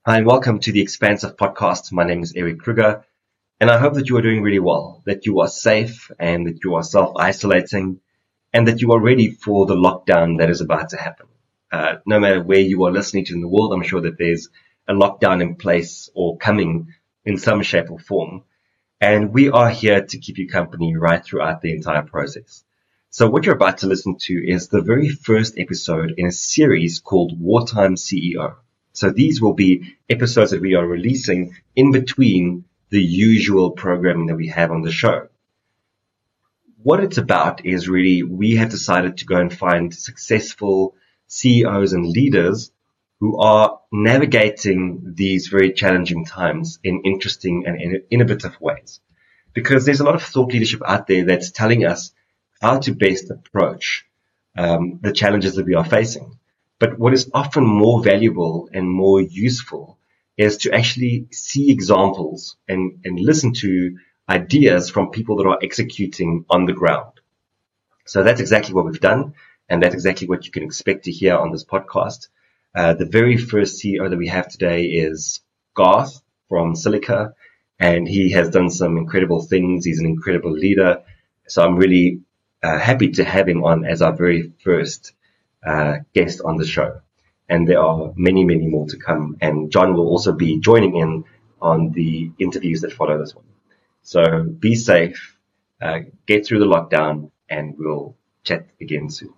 Hi, and welcome to the Expansive Podcast. My name is Eric Kruger, and I hope that you are doing really well, that you are safe, and that you are self-isolating, and that you are ready for the lockdown that is about to happen. No matter where you are listening to in the world, I'm sure that there's a lockdown in place or coming in some shape or form. And we are here to keep you company right throughout the entire process. So what you're about to listen to is the very first episode in a series called Wartime CEO. So these will be episodes that we are releasing in between the usual programming that we have on the show. What it's about is really we have decided to go and find successful CEOs and leaders who are navigating these very challenging times in interesting and innovative ways. Because there's a lot of thought leadership out there that's telling us how to best approach the challenges that we are facing. But what is often more valuable and more useful is to actually see examples and listen to ideas from people that are executing on the ground. So that's exactly what we've done, and that's exactly what you can expect to hear on this podcast. The very first CEO that we have today is Garth from Silica, and he has done some incredible things. He's an incredible leader. So I'm really happy to have him on as our very first guest on the show. And there are many, many more to come. And John will also be joining in on the interviews that follow this one. So be safe, get through the lockdown, and we'll chat again soon.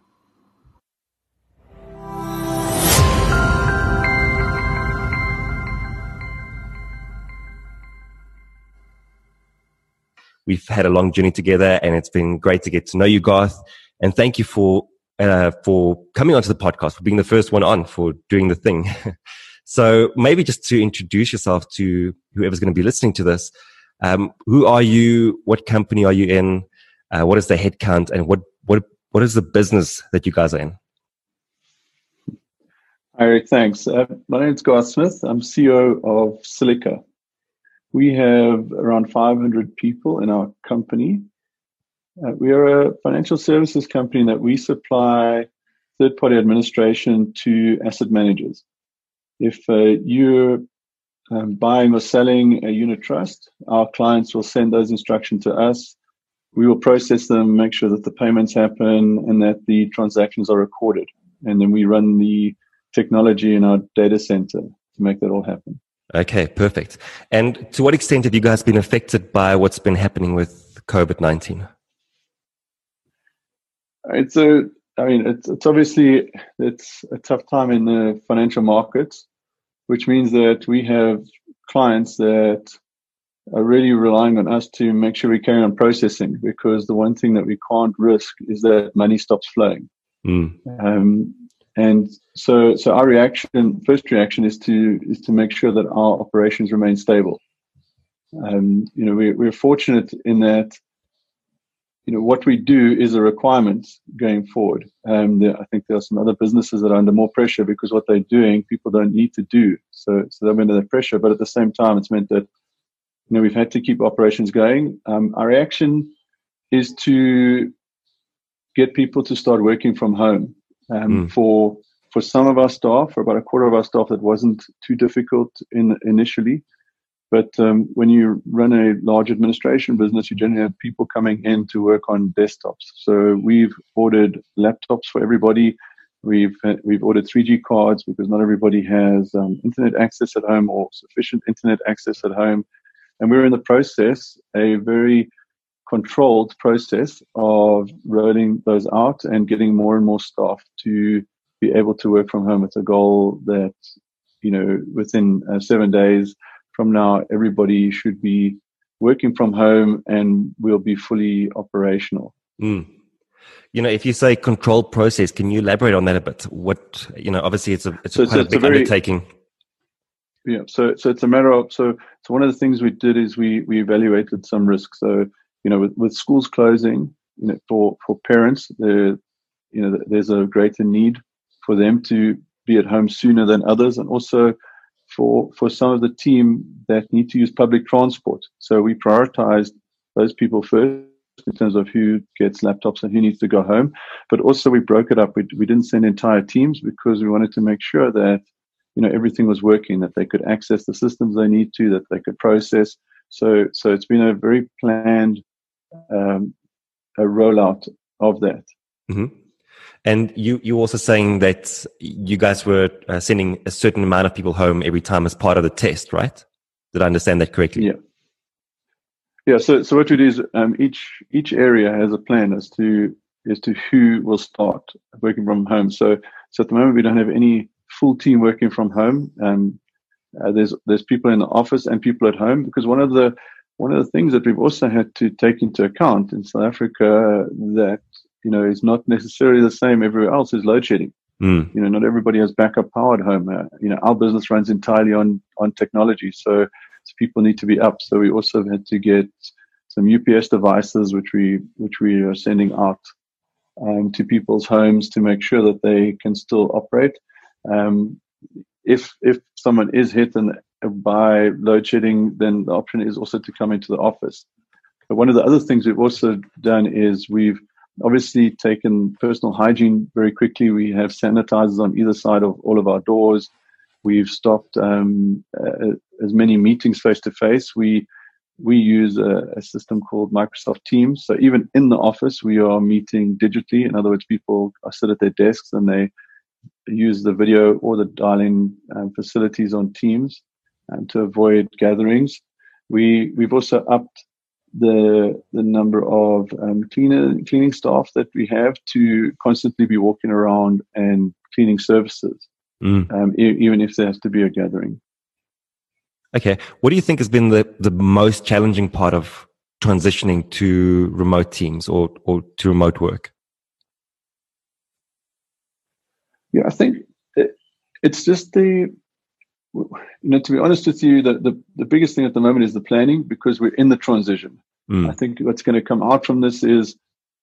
We've had a long journey together, and it's been great to get to know you, Garth. And thank you for coming onto the podcast, for being the first one on, for doing the thing. So maybe just to introduce yourself to whoever's going to be listening to this. Who are you? What company are you in? What is the headcount? And what is the business that you guys are in? Hi, Eric. Thanks. My name is Garth Smith. I'm CEO of Silica. We have around 500 people in our company. We are a financial services company that we supply third-party administration to asset managers. If you're buying or selling a unit trust, our clients will send those instructions to us. We will process them, make sure that the payments happen and that the transactions are recorded. And then we run the technology in our data center to make that all happen. Okay, perfect. And to what extent have you guys been affected by what's been happening with COVID-19? It's obviously it's a tough time in the financial markets, which means that we have clients that are really relying on us to make sure we carry on processing, because the one thing that we can't risk is that money stops flowing. And so our first reaction is to make sure that our operations remain stable. We're fortunate in that, what we do is a requirement going forward. I think there are some other businesses that are under more pressure because what they're doing, people don't need to do. So they're under that pressure. But at the same time, it's meant that, we've had to keep operations going. Our reaction is to get people to start working from home. For some of our staff, for about a quarter of our staff, that wasn't too difficult initially. But when you run a large administration business, you generally have people coming in to work on desktops. So we've ordered laptops for everybody. We've ordered 3G cards because not everybody has internet access at home or sufficient internet access at home. And we're in the process, a very controlled process of rolling those out and getting more and more staff to be able to work from home. It's a goal that, within 7 days from now, everybody should be working from home and we'll be fully operational. If you say controlled process, can you elaborate on that a bit? What, obviously it's quite a big undertaking. Yeah. So it's a matter of, so one of the things we did is we evaluated some risks. So, with schools closing, for parents, there's a greater need for them to be at home sooner than others. And also for some of the team that need to use public transport. So we prioritized those people first in terms of who gets laptops and who needs to go home. But also we broke it up. We didn't send entire teams because we wanted to make sure that everything was working, that they could access the systems they need to, that they could process. So it's been a very planned a rollout of that. Mm-hmm. And you also saying that you guys were sending a certain amount of people home every time as part of the test, right? Did I understand that correctly? Yeah. Yeah. So what we do is each area has a plan as to who will start working from home. So at the moment we don't have any full team working from home. There's people in the office and people at home, because one of the things that we've also had to take into account in South Africa that is not necessarily the same everywhere else is load shedding. Not everybody has backup power at home. Our business runs entirely on technology, so people need to be up. So we also had to get some UPS devices, which we are sending out to people's homes to make sure that they can still operate. If someone is hit by load shedding, then the option is also to come into the office. But one of the other things we've also done is we've obviously taken personal hygiene very quickly. We have sanitizers on either side of all of our doors. We've stopped as many meetings face to face. We use a system called Microsoft Teams. So even in the office, we are meeting digitally. In other words, people sit at their desks and they use the video or the dial-in facilities on Teams to avoid gatherings. We've also upped the number of cleaning staff that we have to constantly be walking around and cleaning services, even if there has to be a gathering. Okay. What do you think has been the most challenging part of transitioning to remote teams or to remote work? Yeah, I think it's just to be honest with you, the biggest thing at the moment is the planning, because we're in the transition. I think what's going to come out from this is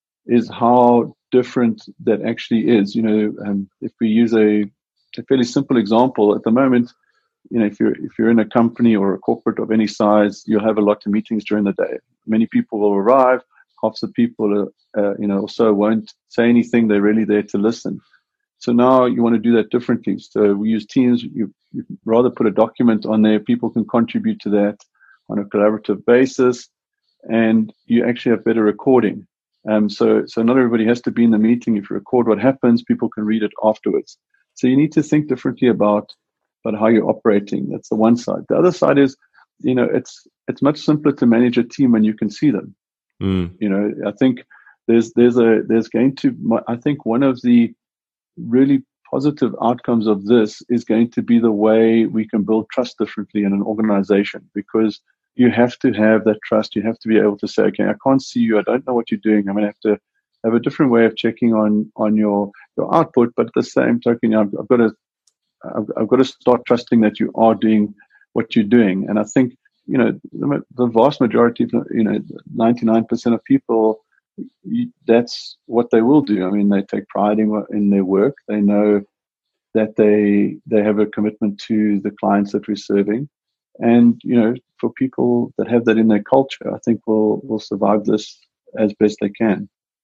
how different that actually is. If we use a fairly simple example at the moment, if you're in a company or a corporate of any size, you'll have a lot of meetings during the day. Many people will arrive. Half the people, also won't say anything. They're really there to listen. So now you want to do that differently. So we use Teams. You rather put a document on there. People can contribute to that on a collaborative basis, and you actually have better recording. So not everybody has to be in the meeting. If you record what happens, people can read it afterwards. So you need to think differently about how you're operating. That's the one side. The other side is, it's much simpler to manage a team when you can see them. I think there's going to, I think one of the really positive outcomes of this is going to be the way we can build trust differently in an organization, because you have to have that trust. You have to be able to say, okay, I can't see you. I don't know what you're doing. I'm going to have to have a different way of checking on your output. But at the same token, I've got to start trusting that you are doing what you're doing. And I think, the vast majority of, 99% of people, that's what they will do. I mean, they take pride in their work. They know that they have a commitment to the clients that we're serving. And, for people that have that in their culture, I think will survive this as best they can.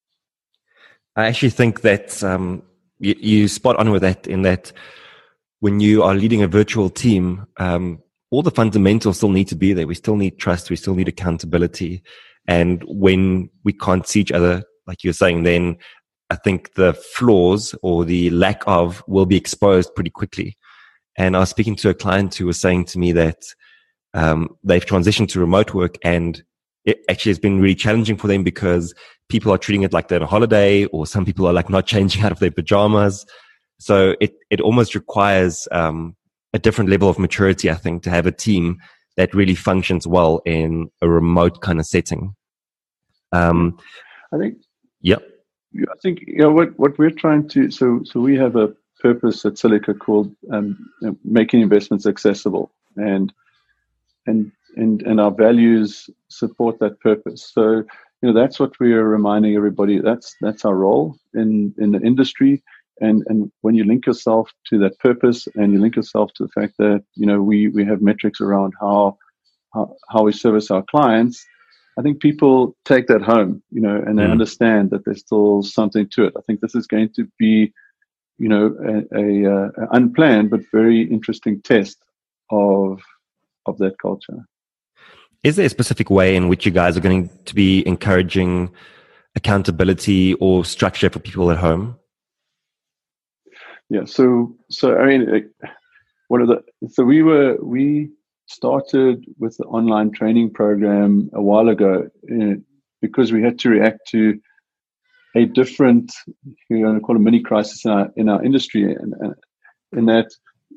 I actually think that you spot on with that, in that when you are leading a virtual team, all the fundamentals still need to be there. We still need trust. We still need accountability. And when we can't see each other, like you're saying, then I think the flaws or the lack of will be exposed pretty quickly. And I was speaking to a client who was saying to me that they've transitioned to remote work, and it actually has been really challenging for them because people are treating it like they're on a holiday, or some people are like not changing out of their pajamas. So it almost requires a different level of maturity, I think, to have a team that really functions well in a remote kind of setting. I think. Yep. I think what we're trying to. So we have a purpose at Silica called making investments accessible, and our values support that purpose. So that's what we are reminding everybody. That's our role in the industry. And when you link yourself to that purpose, and you link yourself to the fact that we have metrics around how we service our clients, I think people take that home, and they understand that there's still something to it. I think this is going to be a unplanned but very interesting test of that culture. Is there a specific way in which you guys are going to be encouraging accountability or structure for people at home? Yeah. So I mean, we started with the online training program a while ago because we had to react to a different, you're going to call it a mini crisis in our industry, and in that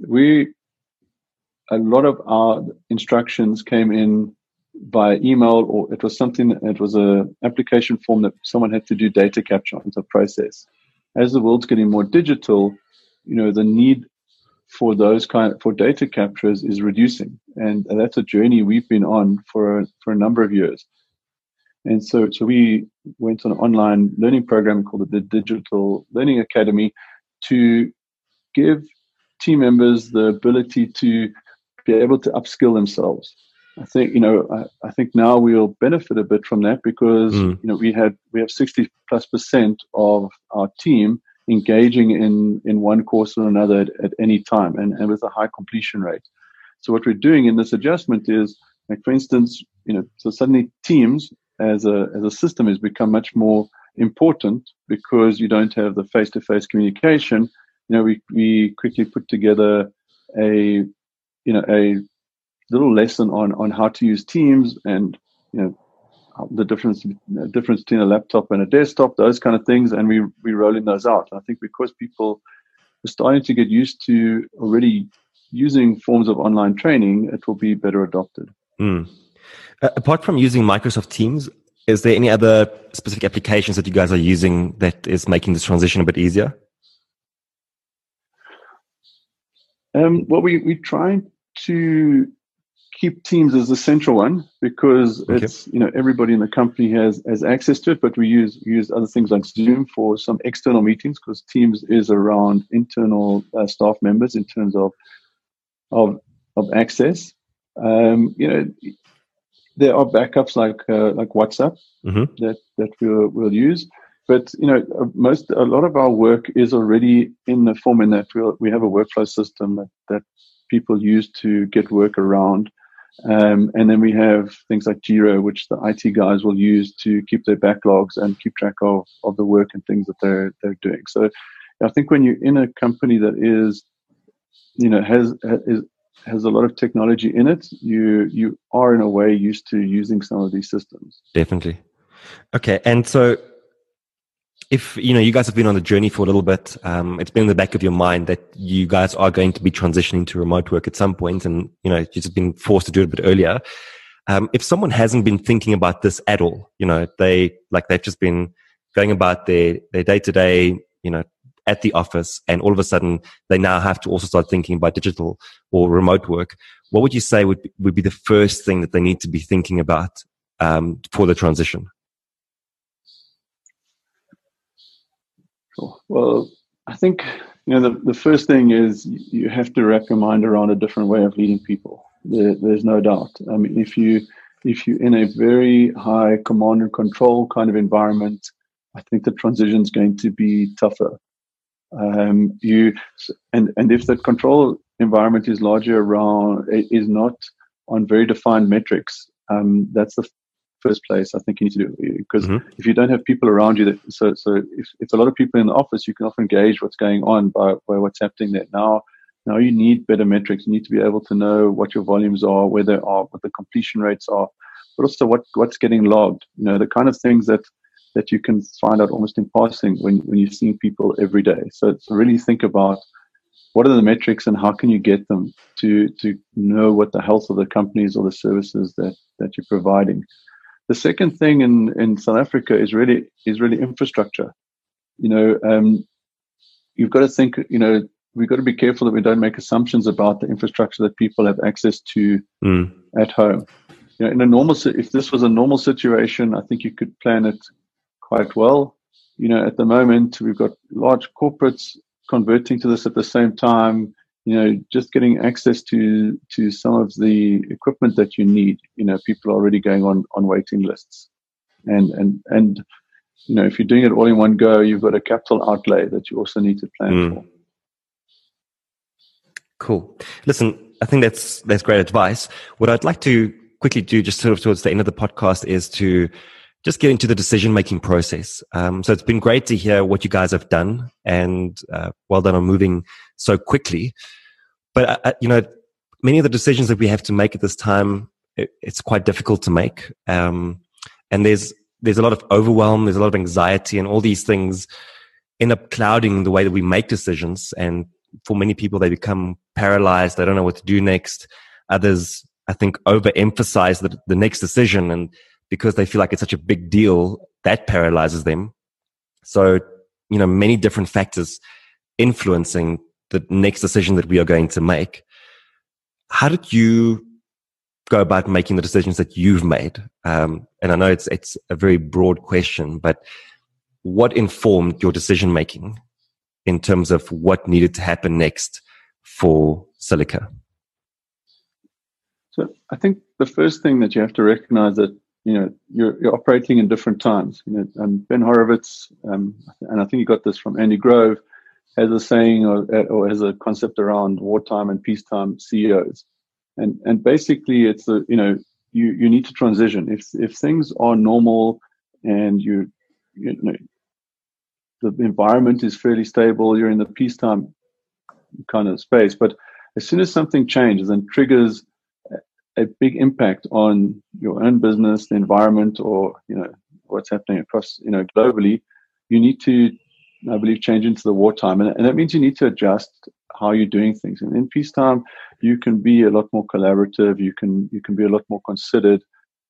a lot of our instructions came in by email, or it was a application form that someone had to do data capture onto a process. As the world's getting more digital, the need for for data captures is reducing, and that's a journey we've been on for a number of years. And so we went on an online learning program called the Digital Learning Academy to give team members the ability to be able to upskill themselves. I think I think now we'll benefit a bit from that because we have 60+% of our team engaging in one course or another at any time, and with a high completion rate. So what we're doing in this adjustment is, like, for instance, so suddenly Teams as a system has become much more important because you don't have the face-to-face communication. We quickly put together a little lesson on how to use Teams, and the difference between a laptop and a desktop, those kind of things, and we rolling those out. I think because people are starting to get used to already using forms of online training, it will be better adopted. Apart from using Microsoft Teams, is there any other specific applications that you guys are using that is making this transition a bit easier? Well, we try to keep Teams as the central one because it's everybody in the company has access to it, but we use other things like Zoom for some external meetings because Teams is around internal staff members in terms of access. There are backups like WhatsApp that we'll use, but a lot of our work is already in the form in that we have a workflow system that people use to get work around. And then we have things like Jira, which the IT guys will use to keep their backlogs and keep track of the work and things that they're doing. So I think when you're in a company that is, has a lot of technology in it, you are in a way used to using some of these systems. Definitely. Okay. And so if, you guys have been on the journey for a little bit, it's been in the back of your mind that you guys are going to be transitioning to remote work at some point, and, you've just been forced to do it a bit earlier. If someone hasn't been thinking about this at all, they've just been going about their day-to-day, at the office, and all of a sudden they now have to also start thinking about digital or remote work, what would you say would be the first thing that they need to be thinking about for the transition? Well, I think the first thing is you have to wrap your mind around a different way of leading people. There's no doubt. I mean, if you're in a very high command and control kind of environment, I think the transition is going to be tougher. And if that control environment is not on very defined metrics, that's the first place I think you need to do, because if you don't have people around you so if a lot of people in the office, you can often gauge what's going on by what's happening there. Now you need better metrics. You need to be able to know what your volumes are, where they are, what the completion rates are, but also what's getting logged, the kind of things that you can find out almost in passing when you're seeing people every day. So really think about what are the metrics and how can you get them to know what the health of the companies or the services that you're providing. The second thing in South Africa is really infrastructure. You've got to think, we've got to be careful that we don't make assumptions about the infrastructure that people have access to at home. If this was a normal situation, I think you could plan it quite well. At the moment, we've got large corporates converting to this at the same time. Just getting access to some of the equipment that you need. People are already going on waiting lists, and if you're doing it all in one go, you've got a capital outlay that you also need to plan for. Cool. Listen, I think that's great advice. What I'd like to quickly do, just sort of towards the end of the podcast, is to just get into the decision-making process. So it's been great to hear what you guys have done, and well done on moving so quickly. But many of the decisions that we have to make at this time, it's quite difficult to make. And there's a lot of overwhelm, there's a lot of anxiety, and all these things end up clouding the way that we make decisions. And for many people, they become paralyzed. They don't know what to do next. Others, I think, overemphasize the next decision. And because they feel like it's such a big deal, that paralyzes them. So, many different factors influencing the next decision that we are going to make. How did you go about making the decisions that you've made? And I know it's a very broad question, but what informed your decision making in terms of what needed to happen next for Silica? So I think the first thing that you have to recognize that you're operating in different times. Ben Horowitz, and I think you got this from Andy Grove, has a saying or has a concept around wartime and peacetime CEOs, and basically it's you need to transition. If things are normal and the environment is fairly stable, you're in the peacetime kind of space. But as soon as something changes and triggers a big impact on your own business, the environment, or what's happening across globally, you need to, I believe, change into the wartime, and that means you need to adjust how you're doing things. And in peacetime, you can be a lot more collaborative. You can be a lot more considered.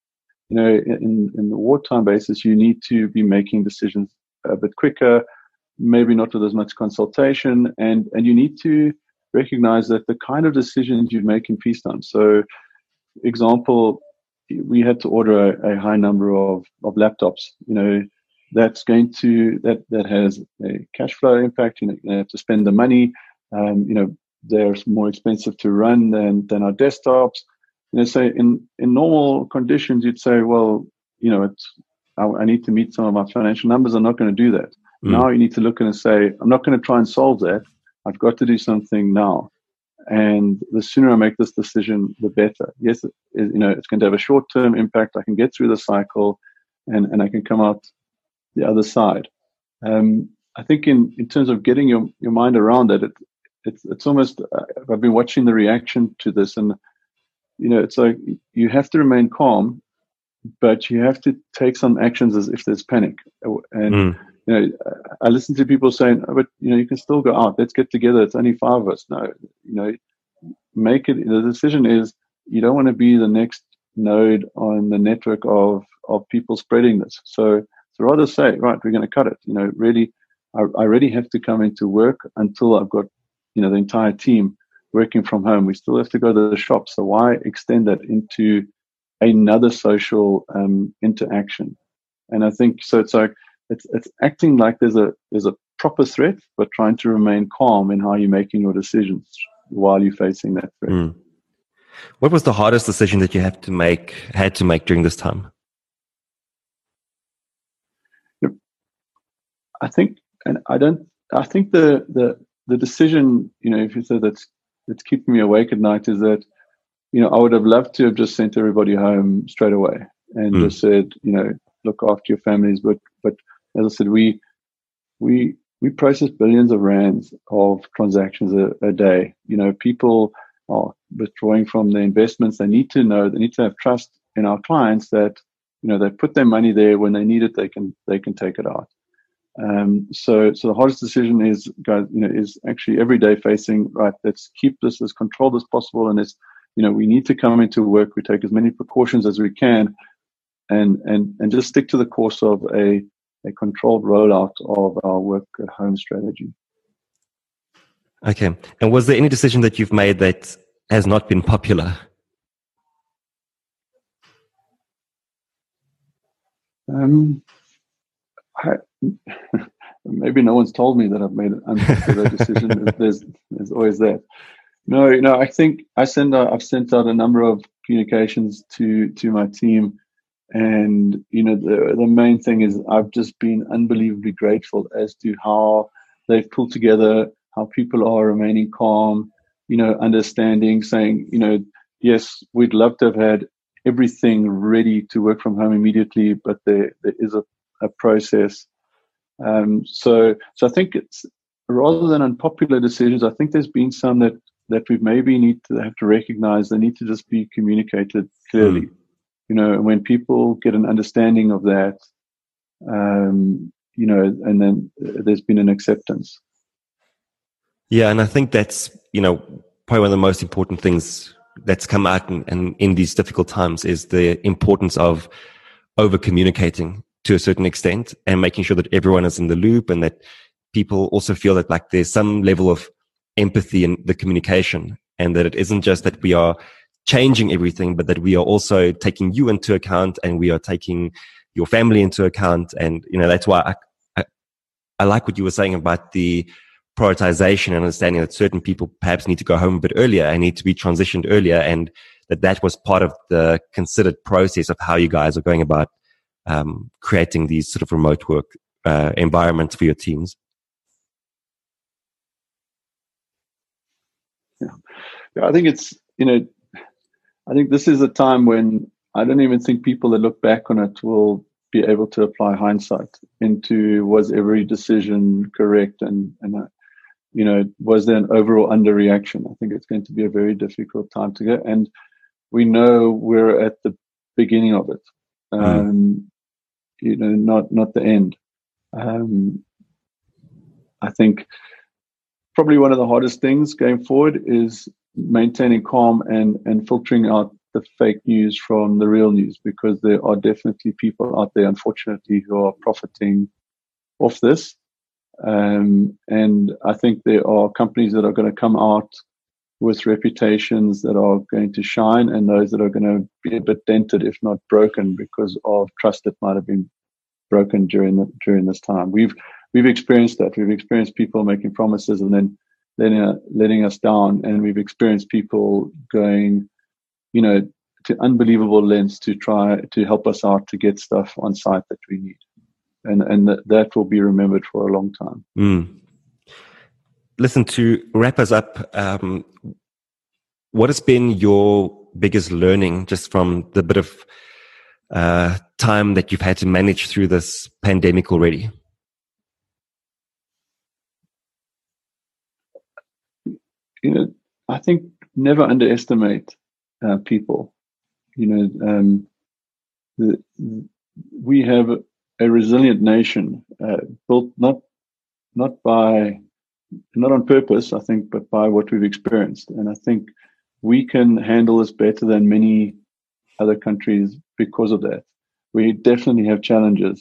In the wartime basis, you need to be making decisions a bit quicker, maybe not with as much consultation, and you need to recognize that the kind of decisions you make in peacetime. So, example, we had to order a high number of laptops. That's going to that has a cash flow impact. You have to spend the money. They're more expensive to run than our desktops. So in normal conditions, you'd say, well, I need to meet some of my financial numbers. I'm not going to do that. Now you need to look and say, I'm not going to try and solve that. I've got to do something now. And the sooner I make this decision, the better. Yes, it's going to have a short-term impact. I can get through the cycle and I can come out the other side. I think in terms of getting your mind around it, it's almost, I've been watching the reaction to this, and, it's like you have to remain calm, but you have to take some actions as if there's panic. And, I listen to people saying, oh, but, you can still go out. Let's get together. It's only 5 of us. No, make it. The decision is you don't want to be the next node on the network of people spreading this. So rather say, right, we're going to cut it. Really, I really have to come into work until I've got, the entire team working from home. We still have to go to the shop. So why extend that into another social interaction? And I think so. It's like it's acting like there's a proper threat, but trying to remain calm in how you're making your decisions while you're facing that threat. What was the hardest decision that you had to make during this time? I think the decision, if you said that's keeping me awake at night, is that, I would have loved to have just sent everybody home straight away and just said, look after your families. But as I said, we process billions of rands of transactions a day. People are withdrawing from their investments. They need to have trust in our clients that, they put their money there when they need it, they can take it out. So the hardest decision is actually every day facing, right, let's keep this as controlled as possible. And it's, we need to come into work. We take as many precautions as we can and just stick to the course of a controlled rollout of our work at home strategy. Okay. And was there any decision that you've made that has not been popular? Maybe no one's told me that I've made an unpopular decision. There's always that. No. I think I've sent out a number of communications to my team, And, the main thing is I've just been unbelievably grateful as to how they've pulled together, how people are remaining calm, understanding, saying, yes, we'd love to have had everything ready to work from home immediately, but there is a process. So I think it's, rather than unpopular decisions, I think there's been some that we maybe need to have to recognize. They need to just be communicated clearly. When people get an understanding of that, and then there's been an acceptance. Yeah, and I think that's, probably one of the most important things that's come out and in these difficult times is the importance of over communicating to a certain extent and making sure that everyone is in the loop and that people also feel that like there's some level of empathy in the communication and that it isn't just that we are changing everything, but that we are also taking you into account and we are taking your family into account. And, that's why I like what you were saying about the prioritization and understanding that certain people perhaps need to go home a bit earlier and need to be transitioned earlier, and that was part of the considered process of how you guys are going about creating these sort of remote work environments for your teams. Yeah, I think it's, I think this is a time when I don't even think people that look back on it will be able to apply hindsight into was every decision correct and was there an overall underreaction. I think it's going to be a very difficult time to go, and we know we're at the beginning of it, not the end. I think probably one of the hardest things going forward is maintaining calm and filtering out the fake news from the real news, because there are definitely people out there, unfortunately, who are profiting off this. And I think there are companies that are going to come out with reputations that are going to shine, and those that are going to be a bit dented, if not broken, because of trust that might have been broken during this time. We've experienced that. We've experienced people making promises and then letting us down, and we've experienced people going, to unbelievable lengths to try to help us out to get stuff on site that we need, and that will be remembered for a long time. Listen, to wrap us up, what has been your biggest learning just from the bit of time that you've had to manage through this pandemic already? I think never underestimate people. We have a resilient nation built not on purpose, I think, but by what we've experienced. And I think we can handle this better than many other countries because of that. We definitely have challenges.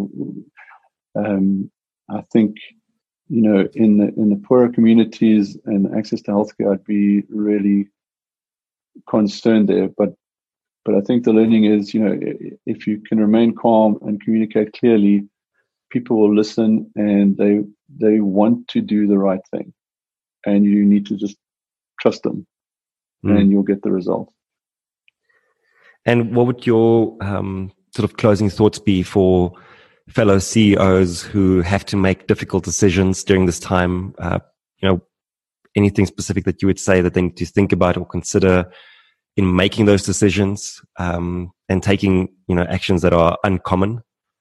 I think, in the poorer communities and access to healthcare, I'd be really concerned there. But I think the learning is, if you can remain calm and communicate clearly, people will listen and they want to do the right thing, and you need to just trust them, and you'll get the result. And what would your sort of closing thoughts be for fellow CEOs who have to make difficult decisions during this time? Anything specific that you would say that they need to think about or consider in making those decisions, and taking, actions that are uncommon?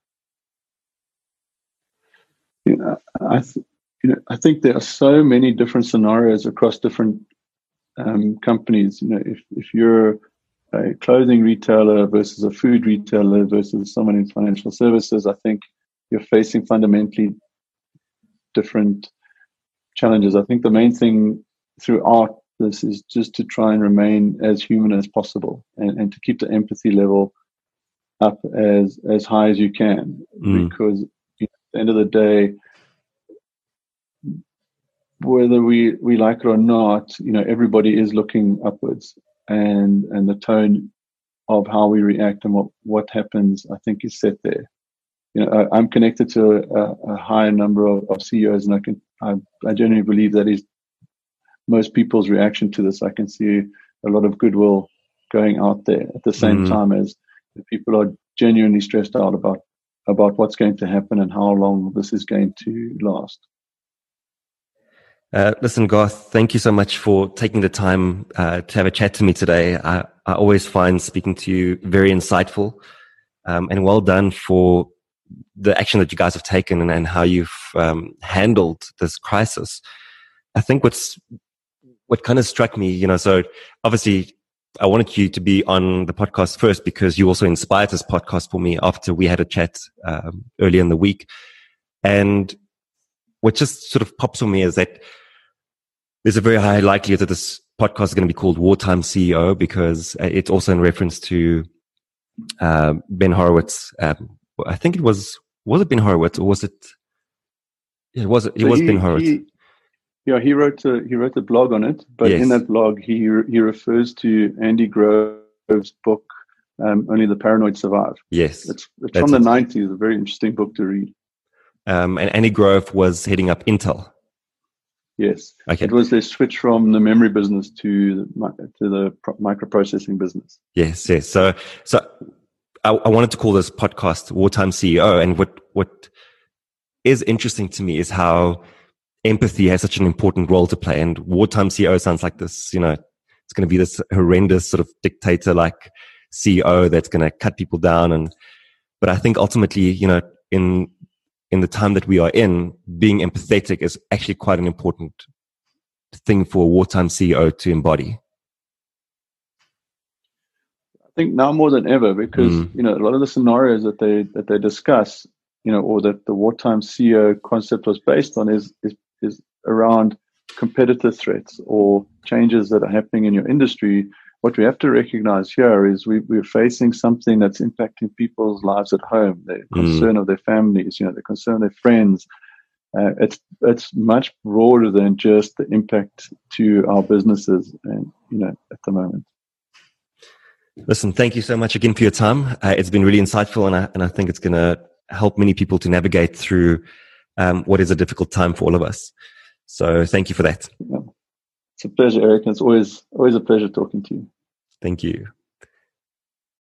I think there are so many different scenarios across different companies. If you're a clothing retailer versus a food retailer versus someone in financial services, I think you're facing fundamentally different challenges. I think the main thing throughout this is just to try and remain as human as possible, and to keep the empathy level up as high as you can, because at the end of the day, whether we like it or not, everybody is looking upwards, and the tone of how we react and what happens, I think, is set there. I'm connected to a high number of CEOs, and I genuinely believe that is most people's reaction to this. I can see a lot of goodwill going out there at the same time as the people are genuinely stressed out about what's going to happen and how long this is going to last. Listen, Garth, thank you so much for taking the time to have a chat to me today. I always find speaking to you very insightful, and well done for the action that you guys have taken and how you've handled this crisis. I think what kind of struck me, so obviously I wanted you to be on the podcast first because you also inspired this podcast for me after we had a chat earlier in the week. And what just sort of pops on me is that there's a very high likelihood that this podcast is going to be called Wartime CEO because it's also in reference to Ben Horowitz. I think it was it Ben Horowitz or was it? It was Ben Horowitz. He wrote a blog on it, but yes. In that blog he refers to Andy Grove's book, Only the Paranoid Survive. Yes, it's from the 90s. A very interesting book to read. And Andy Grove was heading up Intel. Yes. Okay. It was their switch from the memory business to the microprocessing business. Yes. So I wanted to call this podcast Wartime CEO, and what is interesting to me is how empathy has such an important role to play. And Wartime CEO sounds like this, it's going to be this horrendous sort of dictator-like CEO that's going to cut people down. But I think ultimately, in the time that we are in, being empathetic is actually quite an important thing for a wartime CEO to embody. I think now more than ever, because a lot of the scenarios that they discuss, or that the wartime CEO concept was based on, is around competitor threats or changes that are happening in your industry. What we have to recognize here is we're facing something that's impacting people's lives at home, the concern of their families, the concern of their friends. It's much broader than just the impact to our businesses, and at the moment. Listen, thank you so much again for your time. It's been really insightful, and I think it's going to help many people to navigate through what is a difficult time for all of us. So thank you for that. Yeah. It's a pleasure, Eric. It's always a pleasure talking to you. Thank you.